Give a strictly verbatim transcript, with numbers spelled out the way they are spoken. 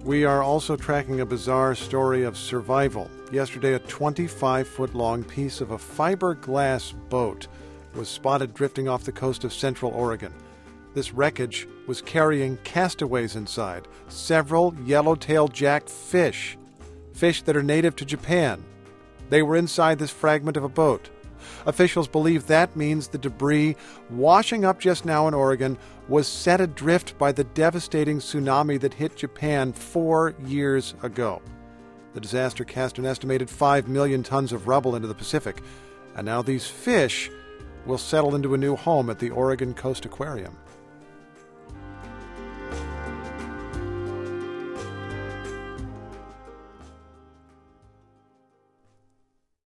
We are also tracking a bizarre story of survival. Yesterday, a twenty-five foot long piece of a fiberglass boat was spotted drifting off the coast of Central Oregon. This wreckage was carrying castaways inside, several yellow-tailed jack fish, fish that are native to Japan. They were inside this fragment of a boat. Officials believe that means the debris washing up just now in Oregon was set adrift by the devastating tsunami that hit Japan four years ago. The disaster cast an estimated five million tons of rubble into the Pacific, and now these fish will settle into a new home at the Oregon Coast Aquarium.